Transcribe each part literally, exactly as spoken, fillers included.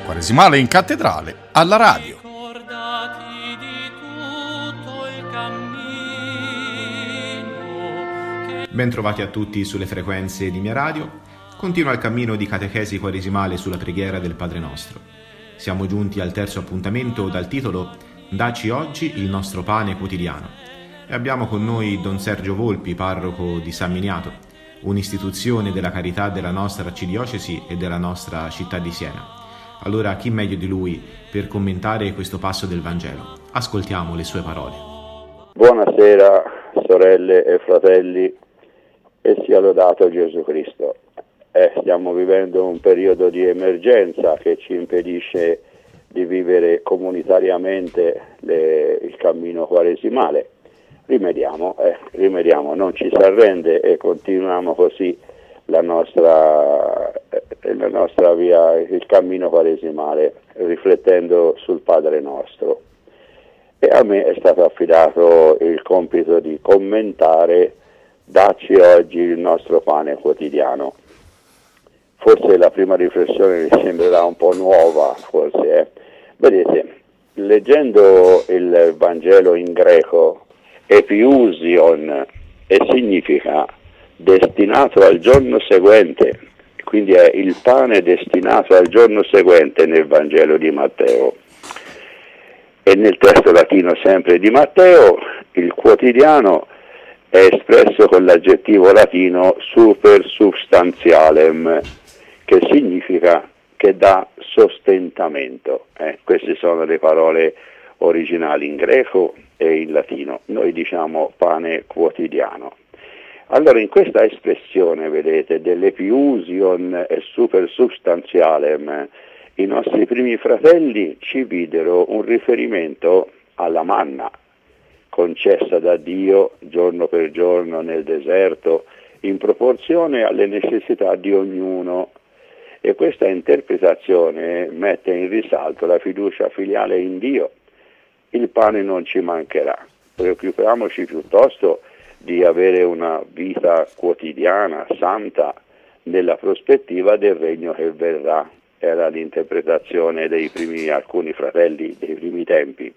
Quaresimale in cattedrale alla radio. Bentrovati a tutti sulle frequenze di Mia Radio. Continua il cammino di catechesi quaresimale sulla preghiera del Padre Nostro. Siamo giunti al terzo appuntamento dal titolo Dacci oggi il nostro pane quotidiano e abbiamo con noi Don Sergio Volpi, parroco di San Miniato, un'istituzione della carità della nostra arcidiocesi e della nostra città di Siena. Allora chi meglio di lui per commentare questo passo del Vangelo? Ascoltiamo le sue parole. Buonasera sorelle e fratelli, e sia lodato Gesù Cristo. Eh, stiamo vivendo un periodo di emergenza che ci impedisce di vivere comunitariamente le, il cammino quaresimale. Rimediamo, eh, rimediamo, non ci si arrende e continuiamo così la nostra, eh, la nostra via, il cammino quaresimale, riflettendo sul Padre nostro. E a me è stato affidato il compito di commentare Dacci oggi il nostro pane quotidiano. Forse la prima riflessione mi sembrerà un po' nuova, forse. Eh. Vedete, leggendo il Vangelo in greco, epiousion, e significa destinato al giorno seguente, quindi è il pane destinato al giorno seguente nel Vangelo di Matteo. E nel testo latino sempre di Matteo, il quotidiano è espresso con l'aggettivo latino supersubstantialem, che significa che dà sostentamento. Eh, queste sono le parole originali in greco e in latino. Noi diciamo pane quotidiano. Allora in questa espressione, vedete, dell'epiousion e supersubstantialem, i nostri primi fratelli ci videro un riferimento alla manna, concessa da Dio giorno per giorno nel deserto, in proporzione alle necessità di ognuno. E questa interpretazione mette in risalto la fiducia filiale in Dio. Il pane non ci mancherà. Preoccupiamoci piuttosto di avere una vita quotidiana, santa, nella prospettiva del regno che verrà. Era l'interpretazione dei primi, alcuni fratelli dei primi tempi.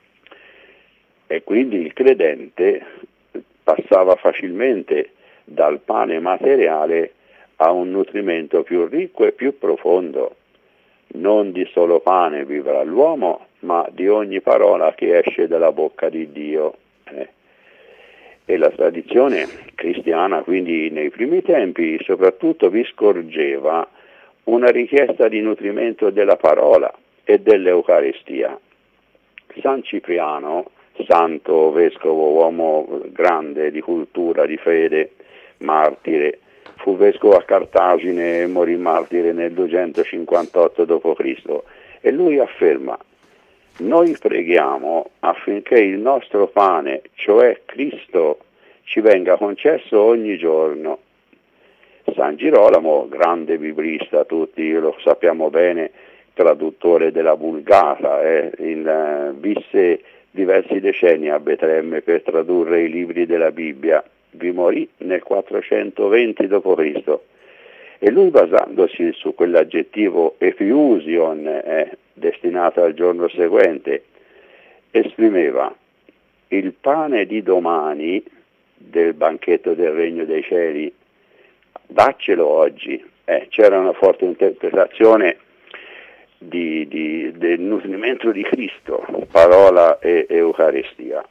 E quindi il credente passava facilmente dal pane materiale a un nutrimento più ricco e più profondo. Non di solo pane vivrà l'uomo, ma di ogni parola che esce dalla bocca di Dio. Eh. E la tradizione cristiana, quindi nei primi tempi, soprattutto vi scorgeva una richiesta di nutrimento della parola e dell'Eucaristia. San Cipriano, santo vescovo, uomo grande di cultura, di fede, martire, fu vescovo a Cartagine e morì martire nel duecentocinquantotto dopo Cristo e lui afferma: noi preghiamo affinché il nostro pane, cioè Cristo, ci venga concesso ogni giorno. San Girolamo, grande biblista, tutti lo sappiamo bene, traduttore della Vulgata, eh, in, eh, visse diversi decenni a Betlemme per tradurre i libri della Bibbia. Vi morì nel quattrocentoventi dopo Cristo e lui, basandosi su quell'aggettivo epiousion, eh, destinato al giorno seguente, esprimeva: il pane di domani del banchetto del regno dei cieli, daccelo oggi. Eh, c'era una forte interpretazione di, di, del nutrimento di Cristo, parola e Eucaristia.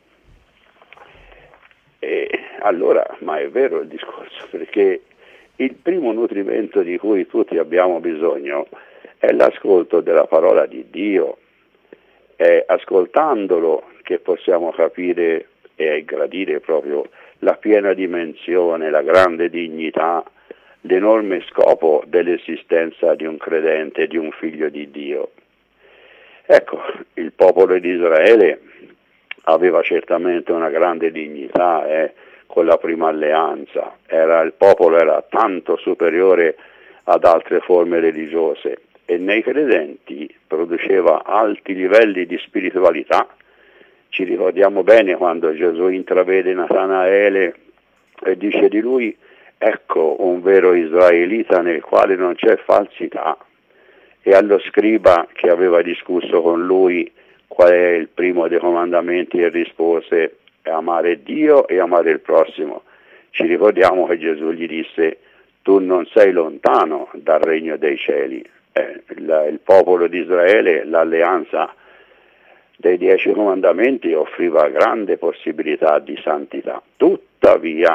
E allora, ma è vero il discorso, perché il primo nutrimento di cui tutti abbiamo bisogno è l'ascolto della parola di Dio. È ascoltandolo che possiamo capire e gradire proprio la piena dimensione, la grande dignità, l'enorme scopo dell'esistenza di un credente, di un figlio di Dio. Ecco, il popolo di Israele aveva certamente una grande dignità eh, con la prima alleanza. Era, il popolo era tanto superiore ad altre forme religiose e nei credenti produceva alti livelli di spiritualità. Ci ricordiamo bene quando Gesù intravede Natanaele e dice di lui: ecco un vero israelita nel quale non c'è falsità. e allo scriba che aveva discusso con lui qual è il primo dei comandamenti e rispose: amare Dio e amare il prossimo. Ci ricordiamo che Gesù gli disse: tu non sei lontano dal regno dei cieli. Eh, il, il popolo di Israele, l'alleanza dei dieci comandamenti offriva grande possibilità di santità. Tuttavia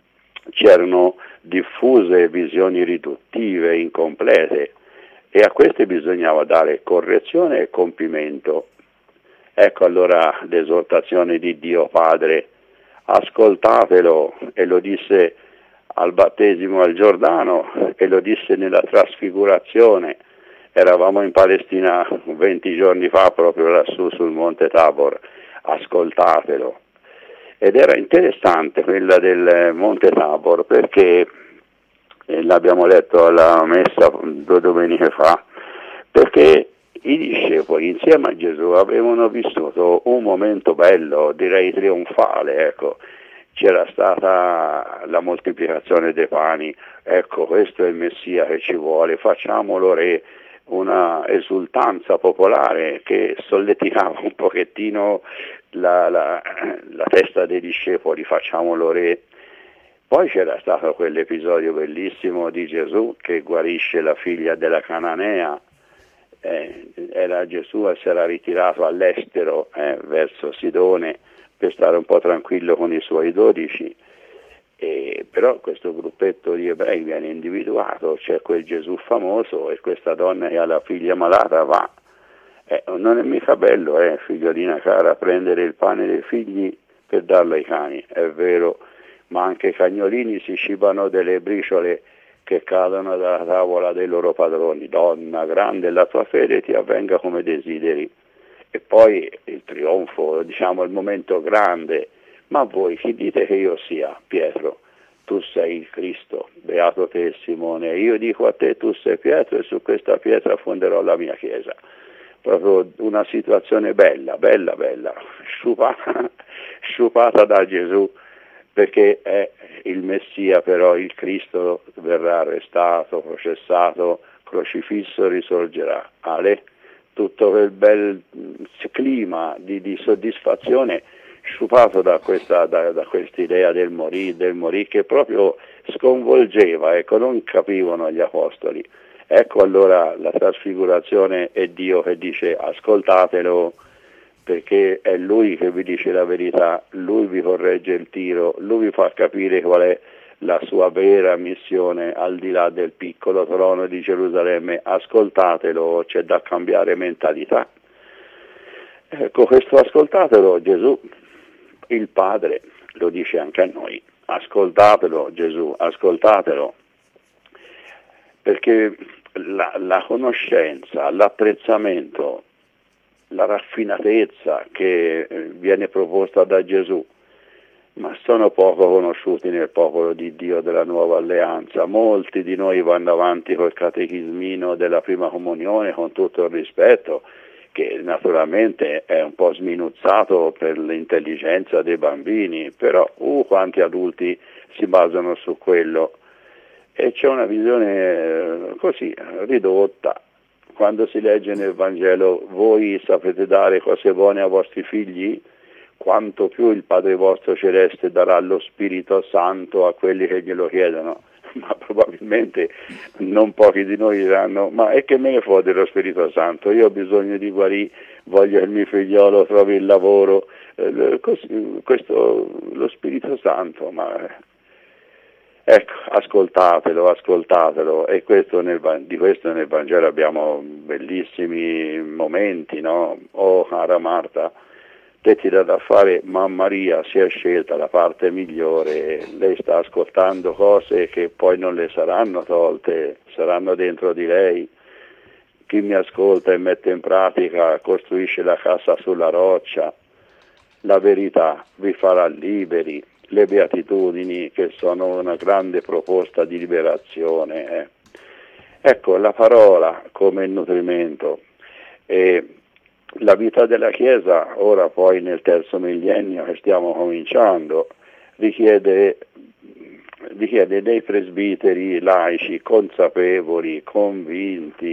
c'erano diffuse visioni riduttive, incomplete, e a queste bisognava dare correzione e compimento. Ecco allora l'esortazione di Dio Padre: ascoltatelo, e lo disse al battesimo al Giordano e lo disse nella trasfigurazione. Eravamo in Palestina venti giorni fa, proprio lassù sul Monte Tabor. Ascoltatelo. Ed era interessante quella del Monte Tabor, perché eh, l'abbiamo letto alla messa due domeniche fa, perché i discepoli insieme a Gesù avevano vissuto un momento bello, direi trionfale, ecco. C'era stata la moltiplicazione dei pani, ecco, questo è il Messia che ci vuole, facciamolo re, una esultanza popolare che solleticava un pochettino la, la, la testa dei discepoli, facciamolo re. Poi c'era stato quell'episodio bellissimo di Gesù che guarisce la figlia della Cananea. Eh, era Gesù e si era ritirato all'estero eh, verso Sidone per stare un po' tranquillo con i suoi dodici, e però questo gruppetto di ebrei viene individuato, c'è quel Gesù famoso e questa donna che ha la figlia malata va. Eh, non è mica bello, eh, figliolina cara, prendere il pane dei figli per darlo ai cani, è vero, ma anche i cagnolini si cibano delle briciole che cadono dalla tavola dei loro padroni. Donna grande, la tua fede ti avvenga come desideri. E poi il trionfo, diciamo il momento grande: ma voi chi dite che io sia? Pietro, tu sei il Cristo, beato te Simone, io dico a te tu sei Pietro e su questa pietra fonderò la mia chiesa. Proprio una situazione bella, bella, bella, sciupata, sciupata da Gesù, perché è il Messia, però il Cristo verrà arrestato, processato, crocifisso, risorgerà. Ale, tutto quel bel clima di, di soddisfazione sciupato da questa da, da quest'idea del morì, del morì che proprio sconvolgeva, ecco, non capivano gli apostoli. Ecco allora la trasfigurazione è Dio che dice: ascoltatelo, perché è Lui che vi dice la verità, Lui vi corregge il tiro, Lui vi fa capire qual è la sua vera missione al di là del piccolo trono di Gerusalemme. Ascoltatelo, c'è da cambiare mentalità. Ecco, questo ascoltatelo Gesù, il Padre, lo dice anche a noi: ascoltatelo Gesù, ascoltatelo, perché la, la conoscenza, l'apprezzamento, la raffinatezza che viene proposta da Gesù, ma sono poco conosciuti nel popolo di Dio della nuova alleanza. Molti di noi vanno avanti col catechismino della prima comunione, con tutto il rispetto, che naturalmente è un po' sminuzzato per l'intelligenza dei bambini, però uh, quanti adulti si basano su quello, e c'è una visione eh, così ridotta. Quando si legge nel Vangelo: voi sapete dare cose buone ai vostri figli, quanto più il Padre vostro celeste darà lo Spirito Santo a quelli che glielo chiedono. Ma probabilmente non pochi di noi diranno: ma e che me ne può dello Spirito Santo? Io ho bisogno di guarire, voglio che il mio figliolo trovi il lavoro, eh, così, questo, lo Spirito Santo, ma ecco, ascoltatelo, ascoltatelo. E questo nel, di questo nel Vangelo abbiamo bellissimi momenti, no? Oh cara Marta, te ti dà da fare, ma Maria si è scelta la parte migliore, lei sta ascoltando cose che poi non le saranno tolte, saranno dentro di lei. Chi mi ascolta e mette in pratica costruisce la casa sulla roccia. La verità vi farà liberi, le beatitudini che sono una grande proposta di liberazione. Eh. Ecco, la parola come il nutrimento. E la vita della Chiesa, ora poi nel terzo millennio che stiamo cominciando, richiede, richiede dei presbiteri laici consapevoli, convinti,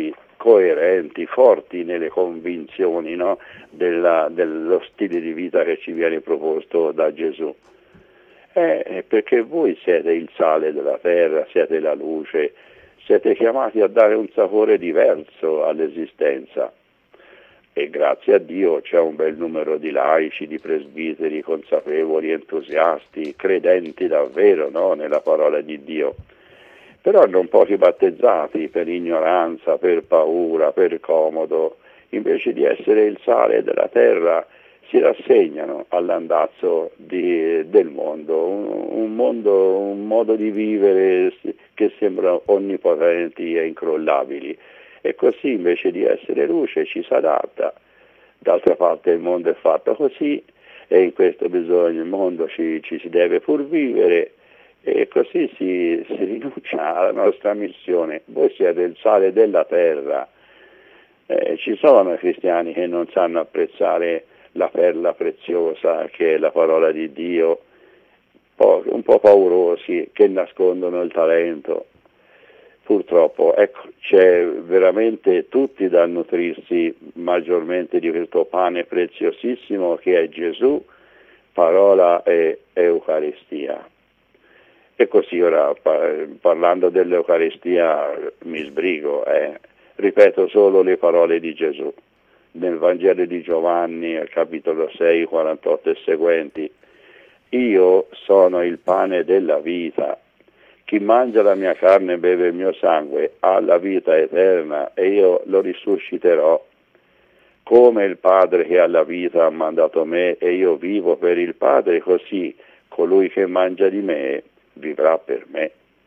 coerenti, forti nelle convinzioni, no? Della, dello stile di vita che ci viene proposto da Gesù. Eh, perché voi siete il sale della terra, siete la luce, siete chiamati a dare un sapore diverso all'esistenza. E grazie a Dio c'è un bel numero di laici, di presbiteri consapevoli, entusiasti, credenti davvero, no? Nella parola di Dio. Però non pochi battezzati per ignoranza, per paura, per comodo, invece di essere il sale della terra, si rassegnano all'andazzo di, del mondo, un, un mondo, un modo di vivere che sembra onnipotenti e incrollabili. E così invece di essere luce ci si adatta. D'altra parte il mondo è fatto così e in questo bisogno il mondo ci, ci si deve pur vivere e così si, si rinuncia alla nostra missione. Voi siete il sale della terra. Eh, ci sono cristiani che non sanno apprezzare la perla preziosa che è la parola di Dio, un po' paurosi, che nascondono il talento. Purtroppo, ecco, c'è veramente tutti da nutrirsi maggiormente di questo pane preziosissimo che è Gesù, parola e Eucaristia. E così ora, parlando dell'Eucaristia, mi sbrigo, eh. ripeto solo le parole di Gesù. Nel Vangelo di Giovanni, al capitolo sei, quarantotto e seguenti, io sono il pane della vita. Chi mangia la mia carne e beve il mio sangue ha la vita eterna e io lo risusciterò. Come il Padre che ha la vita ha mandato me e io vivo per il Padre, così colui che mangia di me vivrà per me.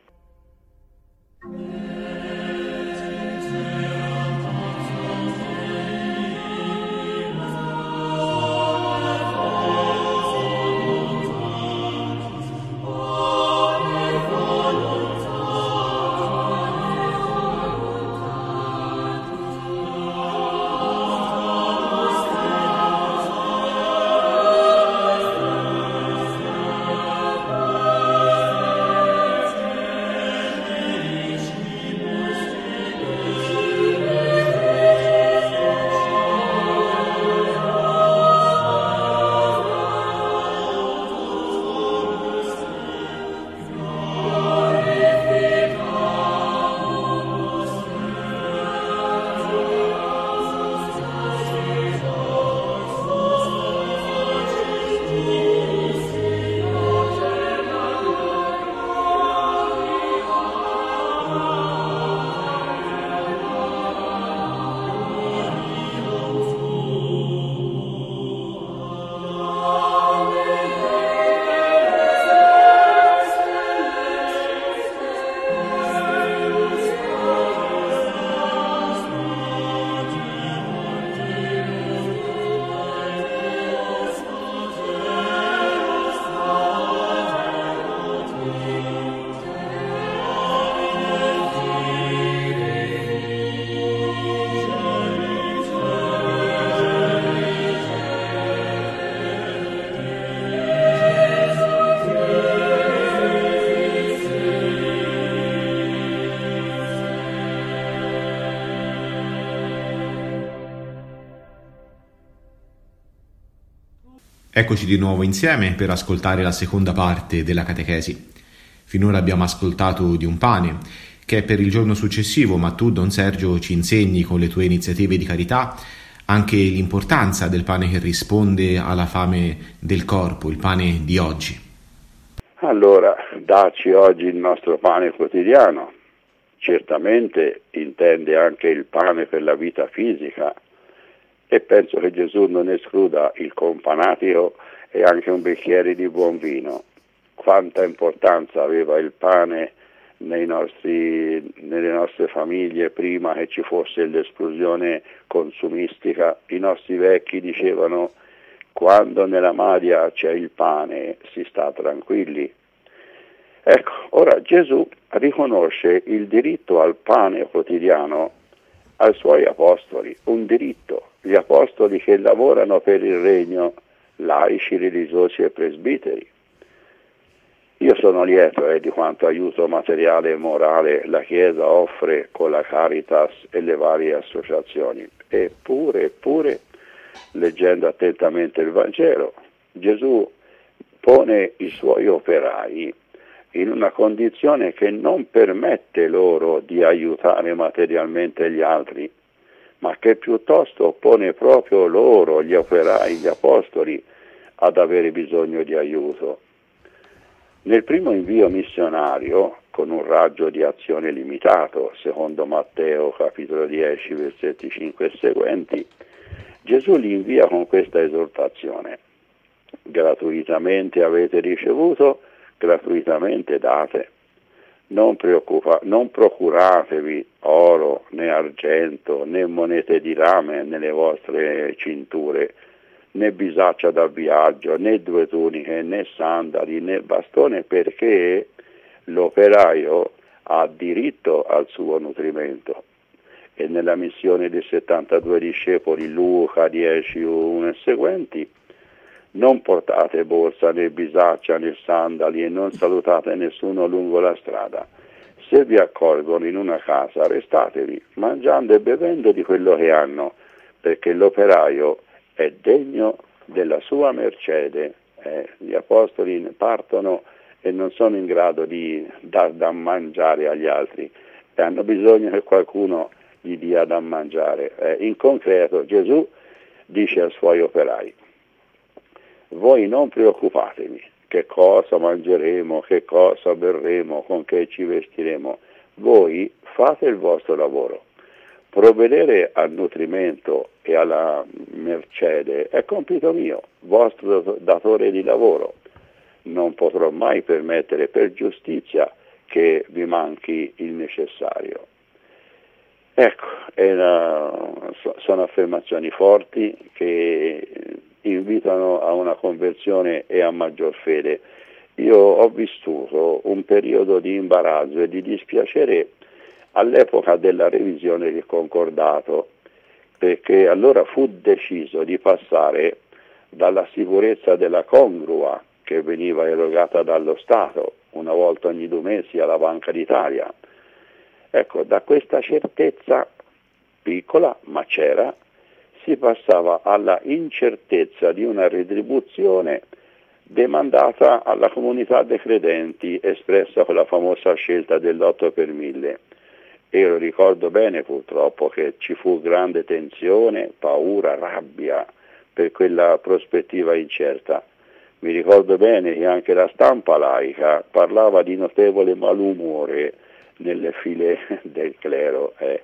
Eccoci di nuovo insieme per ascoltare la seconda parte della catechesi. Finora abbiamo ascoltato di un pane che è per il giorno successivo, ma tu, Don Sergio, ci insegni con le tue iniziative di carità anche l'importanza del pane che risponde alla fame del corpo, il pane di oggi. Allora, dacci oggi il nostro pane quotidiano. Certamente intende anche il pane per la vita fisica, e penso che Gesù non escluda il companatico e anche un bicchiere di buon vino. Quanta importanza aveva il pane nei nostri, nelle nostre famiglie prima che ci fosse l'esplosione consumistica. I nostri vecchi dicevano: quando nella madia c'è il pane si sta tranquilli. Ecco, ora Gesù riconosce il diritto al pane quotidiano ai suoi apostoli, un diritto. Gli apostoli che lavorano per il regno, laici, religiosi e presbiteri. Io sono lieto eh, di quanto aiuto materiale e morale la Chiesa offre con la Caritas e le varie associazioni. Eppure, eppure, leggendo attentamente il Vangelo, Gesù pone i suoi operai in una condizione che non permette loro di aiutare materialmente gli altri, ma che piuttosto pone proprio loro, gli operai, gli apostoli, ad avere bisogno di aiuto. Nel primo invio missionario, con un raggio di azione limitato, secondo Matteo capitolo dieci, versetti cinque e seguenti, Gesù li invia con questa esortazione: gratuitamente avete ricevuto, gratuitamente date. Non, preoccupa- non procuratevi oro, né argento, né monete di rame nelle vostre cinture, né bisaccia da viaggio, né due tuniche, né sandali, né bastone, perché l'operaio ha diritto al suo nutrimento. E nella missione dei settantadue discepoli, Luca dieci, uno e seguenti, non portate borsa né bisaccia né sandali e non salutate nessuno lungo la strada. Se vi accolgono in una casa, restatevi, mangiando e bevendo di quello che hanno, perché l'operaio è degno della sua mercede. Eh, gli apostoli partono e non sono in grado di dar da mangiare agli altri e hanno bisogno che qualcuno gli dia da mangiare. Eh, in concreto Gesù dice ai suoi operai: voi non preoccupatevi che cosa mangeremo, che cosa berremo, con che ci vestiremo, voi fate il vostro lavoro. Provvedere al nutrimento e alla mercede è compito mio, vostro datore di lavoro. Non potrò mai permettere per giustizia che vi manchi il necessario. Ecco, una, sono affermazioni forti che invitano a una conversione e a maggior fede. Io ho vissuto un periodo di imbarazzo e di dispiacere all'epoca della revisione del concordato, perché allora fu deciso di passare dalla sicurezza della congrua che veniva erogata dallo Stato una volta ogni due mesi alla Banca d'Italia. Ecco, da questa certezza piccola, ma c'era, si passava alla incertezza di una retribuzione demandata alla comunità dei credenti, espressa con la famosa scelta dell'otto per mille. E io ricordo bene purtroppo che ci fu grande tensione, paura, rabbia per quella prospettiva incerta. Mi ricordo bene che anche la stampa laica parlava di notevole malumore nelle file del clero. Eh.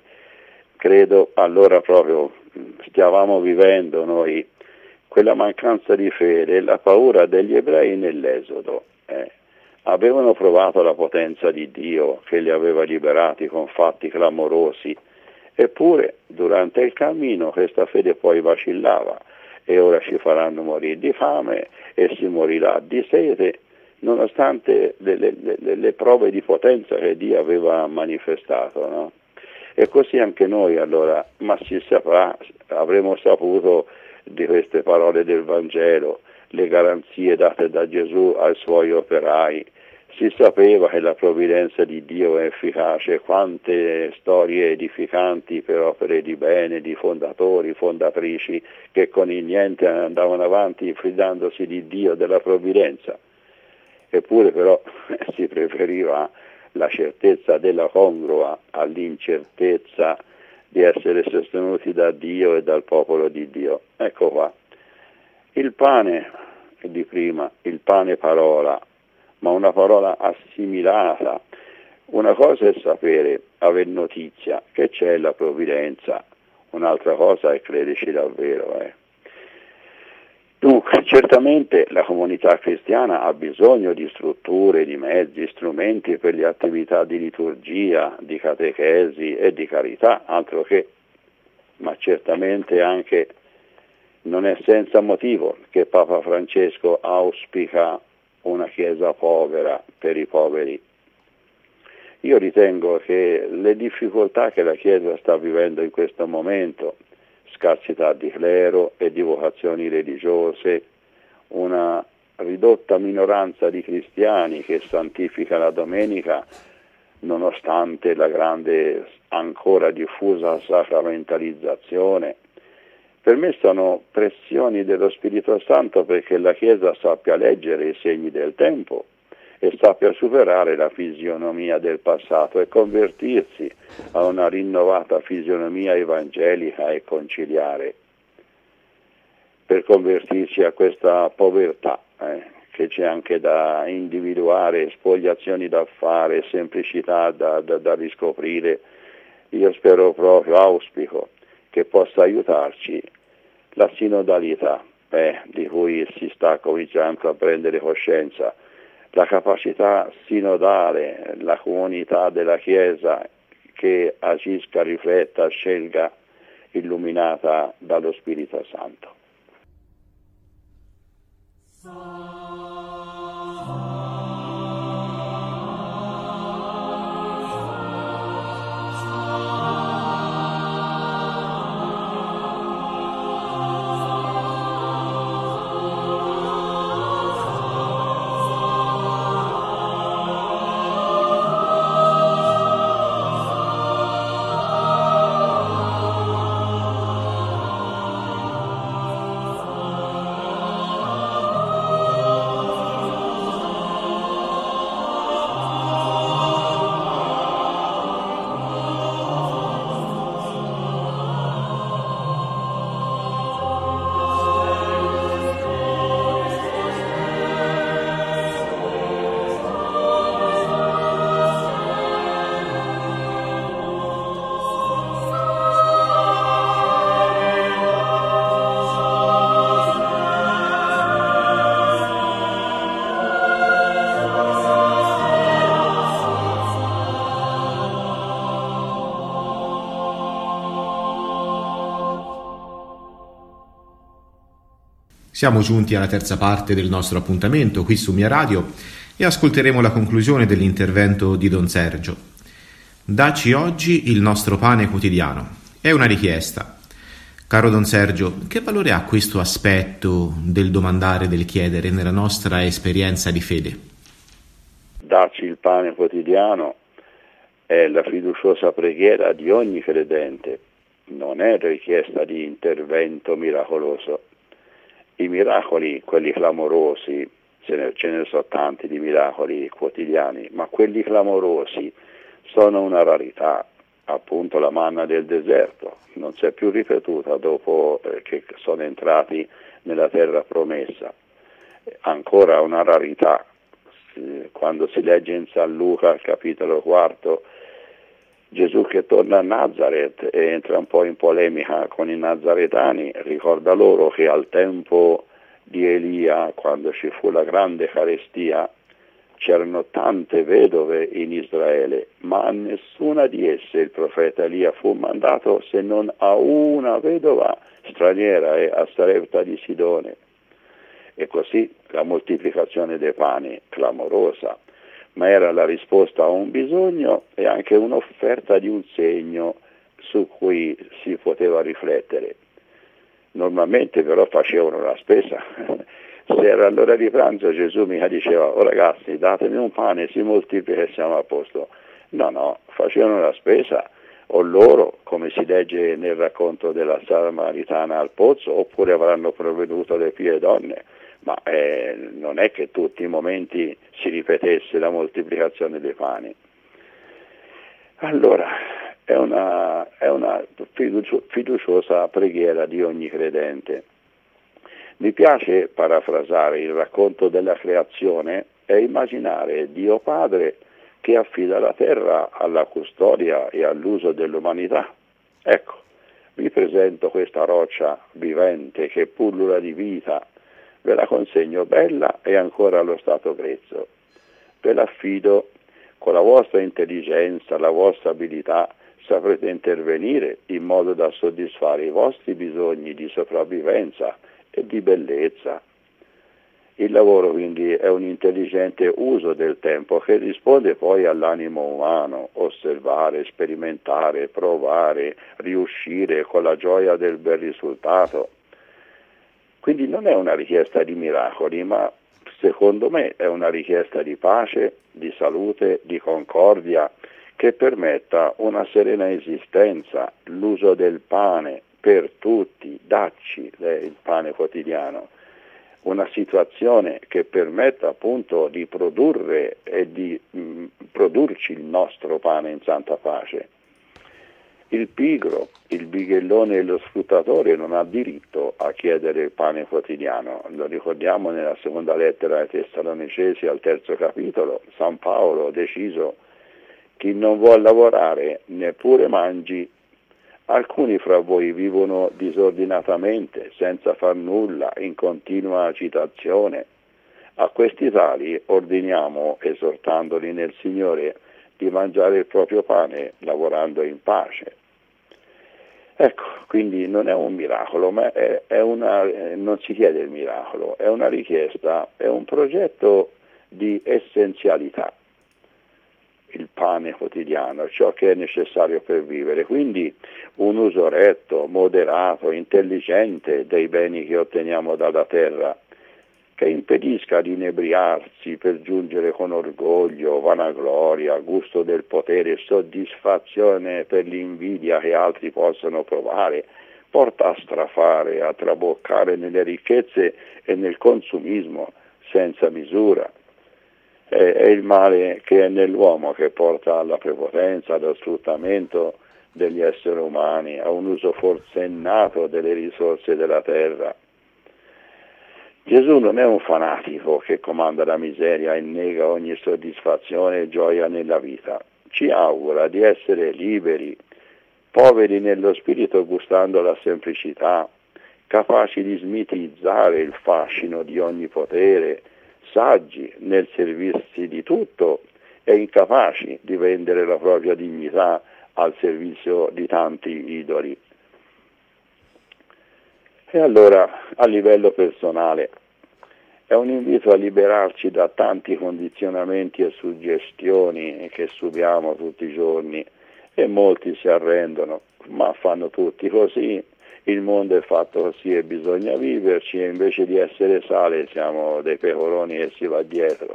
Credo allora proprio stavamo vivendo noi quella mancanza di fede, la paura degli ebrei nell'Esodo. Eh. Avevano provato la potenza di Dio che li aveva liberati con fatti clamorosi, eppure durante il cammino questa fede poi vacillava e ora ci faranno morire di fame e si morirà di sete, nonostante le, le, le, le prove di potenza che Dio aveva manifestato, no? E così anche noi allora, ma si saprà, avremo saputo di queste parole del Vangelo, le garanzie date da Gesù ai suoi operai. Si sapeva che la provvidenza di Dio è efficace, quante storie edificanti per opere di bene, di fondatori, fondatrici che con il niente andavano avanti fidandosi di Dio, della provvidenza. Eppure però si preferiva la certezza della congrua all'incertezza di essere sostenuti da Dio e dal popolo di Dio. Ecco qua. Il pane di prima, il pane parola, ma una parola assimilata. Una cosa è sapere, aver notizia che c'è la provvidenza, un'altra cosa è crederci davvero. Eh. Dunque, certamente la comunità cristiana ha bisogno di strutture, di mezzi, strumenti per le attività di liturgia, di catechesi e di carità, altro che, ma certamente anche non è senza motivo che Papa Francesco auspica una Chiesa povera per i poveri. Io ritengo che le difficoltà che la Chiesa sta vivendo in questo momento, scarsità di clero e di vocazioni religiose, una ridotta minoranza di cristiani che santifica la domenica nonostante la grande ancora diffusa sacramentalizzazione. Per me sono pressioni dello Spirito Santo perché la Chiesa sappia leggere i segni del tempo e sappia superare la fisionomia del passato e convertirsi a una rinnovata fisionomia evangelica e conciliare, per convertirsi a questa povertà eh, che c'è anche da individuare, spogliazioni da fare, semplicità da, da, da riscoprire. Io spero proprio, auspico, che possa aiutarci la sinodalità eh, di cui si sta cominciando a prendere coscienza, la capacità sinodale, la comunità della Chiesa che agisca, rifletta, scelga, illuminata dallo Spirito Santo. Siamo giunti alla terza parte del nostro appuntamento qui su Mia Radio e ascolteremo la conclusione dell'intervento di Don Sergio. Dacci oggi il nostro pane quotidiano. È una richiesta. Caro Don Sergio, che valore ha questo aspetto del domandare, del chiedere nella nostra esperienza di fede? Dacci il pane quotidiano è la fiduciosa preghiera di ogni credente, non è richiesta di intervento miracoloso. I miracoli, quelli clamorosi, ce ne, ce ne sono tanti di miracoli quotidiani, ma quelli clamorosi sono una rarità. Appunto la manna del deserto non si è più ripetuta dopo eh, che sono entrati nella terra promessa. Ancora una rarità. Quando si legge in San Luca, capitolo quarto, Gesù che torna a Nazareth e entra un po' in polemica con i nazaretani, ricorda loro che al tempo di Elia, quando ci fu la grande carestia, c'erano tante vedove in Israele, ma a nessuna di esse il profeta Elia fu mandato se non a una vedova straniera, e a Sarepta di Sidone. E così la moltiplicazione dei pani, clamorosa, ma era la risposta a un bisogno e anche un'offerta di un segno su cui si poteva riflettere. Normalmente però facevano la spesa. Se era l'ora di pranzo Gesù mica diceva: oh ragazzi, datemi un pane, si moltiplica e siamo a posto. No, no, facevano la spesa, o loro, come si legge nel racconto della Samaritana al pozzo, oppure avranno provveduto le pie donne. Ma eh, non è che tutti i momenti si ripetesse la moltiplicazione dei pani. Allora, è una, è una fiducio, fiduciosa preghiera di ogni credente. Mi piace parafrasare il racconto della creazione e immaginare Dio Padre che affida la terra alla custodia e all'uso dell'umanità. Ecco, vi presento questa roccia vivente che pullula di vita, ve la consegno bella e ancora allo stato grezzo. Ve l'affido, con la vostra intelligenza, la vostra abilità, saprete intervenire in modo da soddisfare i vostri bisogni di sopravvivenza e di bellezza. Il lavoro quindi è un intelligente uso del tempo che risponde poi all'animo umano: osservare, sperimentare, provare, riuscire con la gioia del bel risultato. Quindi non è una richiesta di miracoli, ma secondo me è una richiesta di pace, di salute, di concordia, che permetta una serena esistenza, l'uso del pane per tutti, dacci il pane quotidiano, una situazione che permetta appunto di produrre e di mh, produrci il nostro pane in santa pace. Il pigro, il bighellone e lo sfruttatore non ha diritto a chiedere il pane quotidiano. Lo ricordiamo nella seconda lettera ai Tessalonicesi al terzo capitolo. San Paolo ha deciso: chi non vuol lavorare neppure mangi. Alcuni fra voi vivono disordinatamente, senza far nulla, in continua agitazione. A questi tali ordiniamo, esortandoli nel Signore, di mangiare il proprio pane lavorando in pace. Ecco, quindi non è un miracolo, ma è, è una, non si chiede il miracolo, è una richiesta, è un progetto di essenzialità, il pane quotidiano, ciò che è necessario per vivere, quindi un uso retto, moderato, intelligente dei beni che otteniamo dalla terra, che impedisca di inebriarsi per giungere con orgoglio, vanagloria, gusto del potere, soddisfazione per l'invidia che altri possono provare, porta a strafare, a traboccare nelle ricchezze e nel consumismo senza misura. È, è il male che è nell'uomo che porta alla prepotenza, allo sfruttamento degli esseri umani, a un uso forsennato delle risorse della terra. Gesù non è un fanatico che comanda la miseria e nega ogni soddisfazione e gioia nella vita. Ci augura di essere liberi, poveri nello spirito gustando la semplicità, capaci di smitizzare il fascino di ogni potere, saggi nel servirsi di tutto e incapaci di vendere la propria dignità al servizio di tanti idoli. E allora, a livello personale, è un invito a liberarci da tanti condizionamenti e suggestioni che subiamo tutti i giorni, e molti si arrendono, ma fanno tutti così, il mondo è fatto così e bisogna viverci, e invece di essere sale siamo dei pecoroni e si va dietro.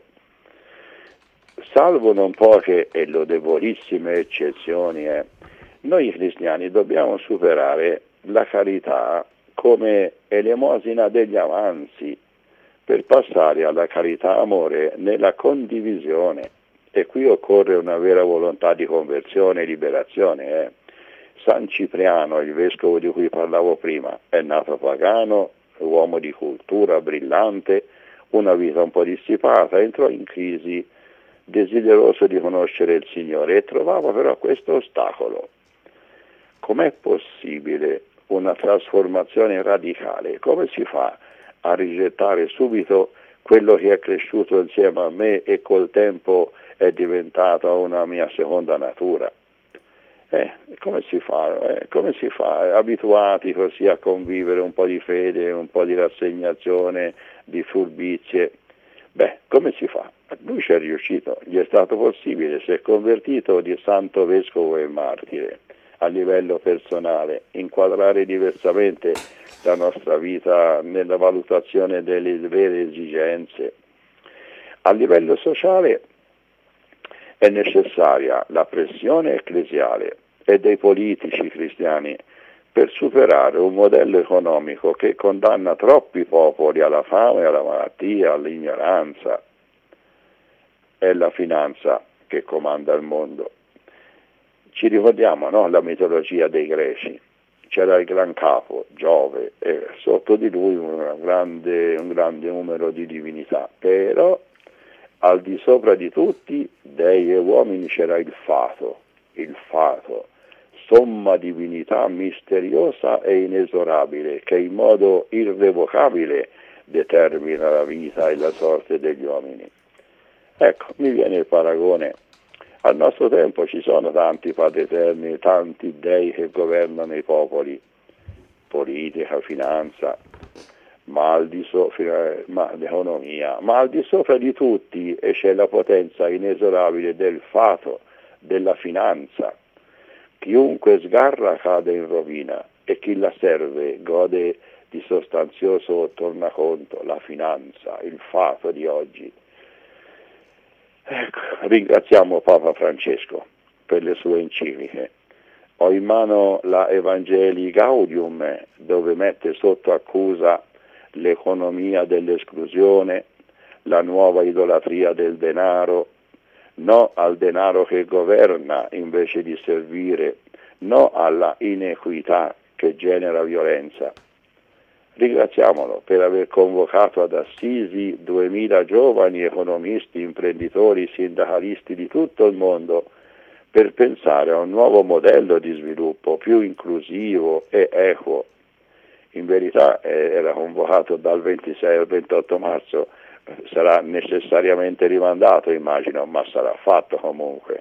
Salvo non poche e lodevolissime eccezioni, eh, noi cristiani dobbiamo superare la carità come elemosina degli avanzi per passare alla carità amore nella condivisione, e qui occorre una vera volontà di conversione e liberazione. Eh. San Cipriano, il vescovo di cui parlavo prima, è nato pagano, uomo di cultura brillante, una vita un po' dissipata, entrò in crisi desideroso di conoscere il Signore e trovava però questo ostacolo. Com'è possibile una trasformazione radicale? Come si fa a rigettare subito quello che è cresciuto insieme a me e col tempo è diventata una mia seconda natura? Eh, come si fa? Eh, come si fa? Abituati così a convivere un po' di fede, un po' di rassegnazione, di furbizie. Beh, come si fa? Lui ci è riuscito, gli è stato possibile, si è convertito di santo vescovo e martire. A livello personale, inquadrare diversamente la nostra vita nella valutazione delle vere esigenze. A livello sociale è necessaria la pressione ecclesiale e dei politici cristiani per superare un modello economico che condanna troppi popoli alla fame, alla malattia, all'ignoranza. È la finanza che comanda il mondo. Ci ricordiamo, no? La mitologia dei greci. C'era il gran capo, Giove, e sotto di lui una grande, un grande numero di divinità, però al di sopra di tutti, dei e uomini, c'era il fato, il fato, somma divinità misteriosa e inesorabile, che in modo irrevocabile determina la vita e la sorte degli uomini. Ecco, mi viene il paragone. Al nostro tempo ci sono tanti padri eterni, tanti dei che governano i popoli, politica, finanza, ma al di sopra, ma l'economia, ma al di sopra di tutti e c'è la potenza inesorabile del fato, della finanza. Chiunque sgarra cade in rovina e chi la serve gode di sostanzioso tornaconto, la finanza, il fato di oggi. Ecco, ringraziamo Papa Francesco per le sue encicliche. Ho in mano la Evangelii Gaudium, dove mette sotto accusa l'economia dell'esclusione, la nuova idolatria del denaro, no al denaro che governa invece di servire, no alla inequità che genera violenza. Ringraziamolo per aver convocato ad Assisi duemila giovani economisti, imprenditori, sindacalisti di tutto il mondo per pensare a un nuovo modello di sviluppo più inclusivo e equo. In verità eh, era convocato dal ventisei al ventotto marzo, sarà necessariamente rimandato, immagino, ma sarà fatto comunque.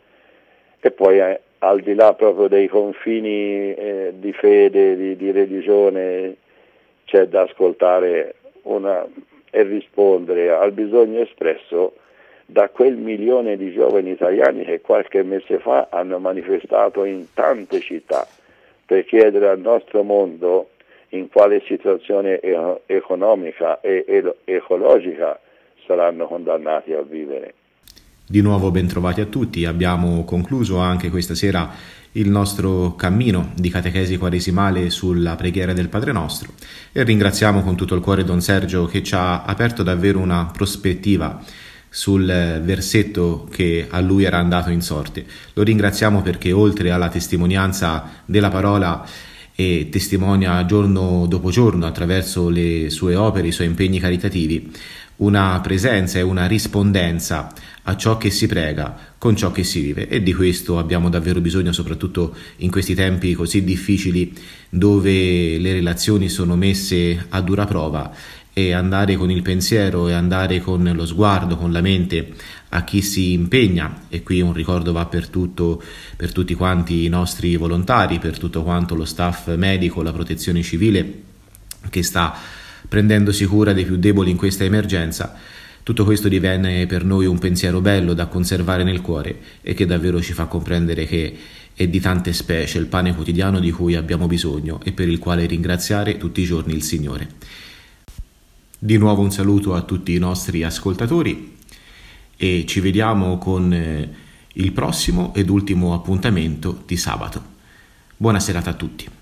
E poi eh, al di là proprio dei confini eh, di fede, di, di religione, c'è da ascoltare una, e rispondere al bisogno espresso da quel milione di giovani italiani che qualche mese fa hanno manifestato in tante città per chiedere al nostro mondo in quale situazione e- economica e, e ecologica saranno condannati a vivere. Di nuovo ben trovati a tutti, abbiamo concluso anche questa sera il nostro cammino di catechesi quaresimale sulla preghiera del Padre Nostro e ringraziamo con tutto il cuore Don Sergio che ci ha aperto davvero una prospettiva sul versetto che a lui era andato in sorte. Lo ringraziamo perché oltre alla testimonianza della parola e testimonia giorno dopo giorno attraverso le sue opere, i suoi impegni caritativi, una presenza e una rispondenza a ciò che si prega con ciò che si vive, e di questo abbiamo davvero bisogno, soprattutto in questi tempi così difficili dove le relazioni sono messe a dura prova, e andare con il pensiero e andare con lo sguardo, con la mente a chi si impegna. E qui un ricordo va per tutto, per tutti quanti i nostri volontari, per tutto quanto lo staff medico, la protezione civile che sta prendendosi cura dei più deboli in questa emergenza. Tutto questo diviene per noi un pensiero bello da conservare nel cuore e che davvero ci fa comprendere che è di tante specie il pane quotidiano di cui abbiamo bisogno e per il quale ringraziare tutti i giorni il Signore. Di nuovo un saluto a tutti i nostri ascoltatori e ci vediamo con il prossimo ed ultimo appuntamento di sabato. Buona serata a tutti.